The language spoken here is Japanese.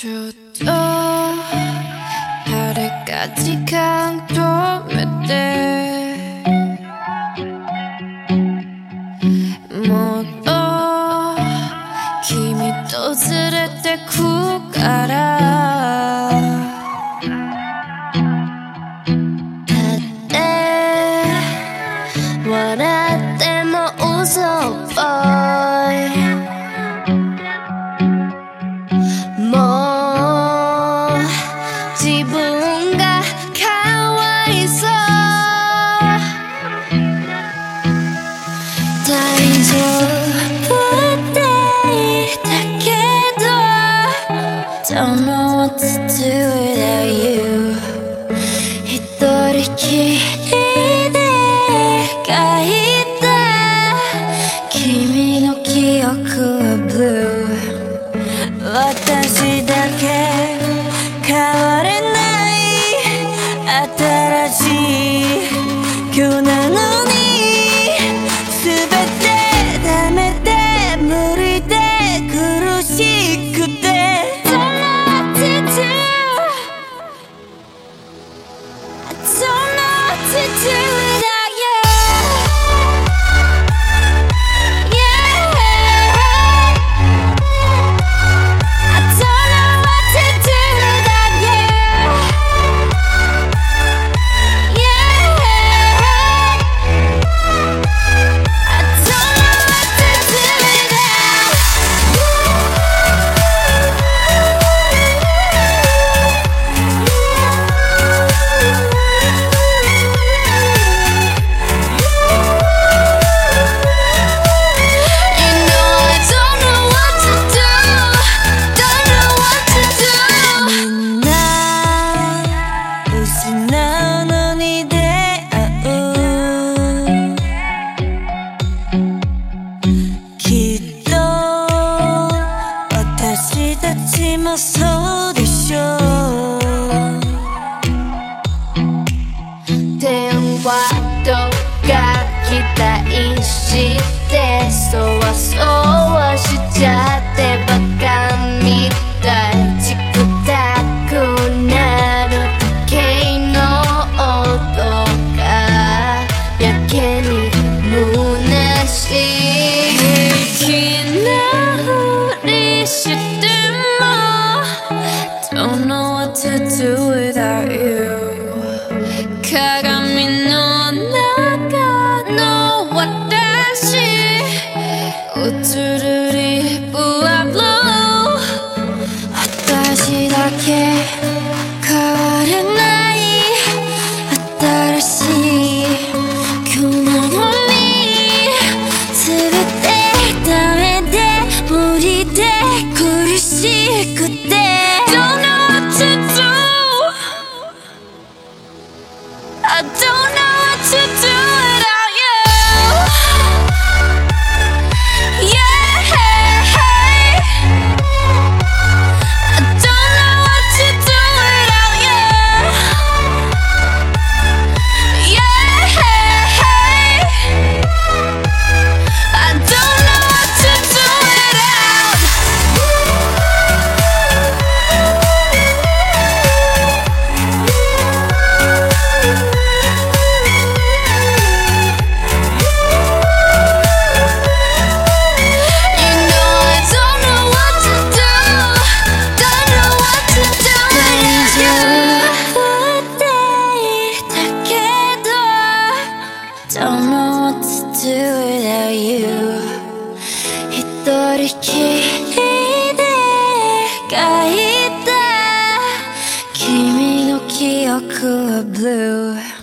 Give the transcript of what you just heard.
ちょっと誰か時間止めてもっと君と連れてくからだって笑っても嘘っぽいもう自分がかわいそう大丈夫って言ったけど Don't know what to do without you 一人きりで書いた君の記憶は Blue私だけ変われない新しい今日なのに全てダメで無理で苦しくて Don't know what to do I don't know what to do without you私たちもそうでしょう電話とか期待してそわそわしちゃってバカみたいチクタクなる時計の音がやけに虚しい平気なふりしても Don't know what to do without you 鏡の中の私映るリップは Blue 私だけ変われない新しい今日なのに全てダメで無理で苦しくて Don't know what to do I don't know what to do without you Yeah I don't know what to do without you Yeah I don't know what to do without You know I don't know what to do Don't know what to do without you って言ったけど Don't know what to do without you 一人きりで書いた君の記憶は Blue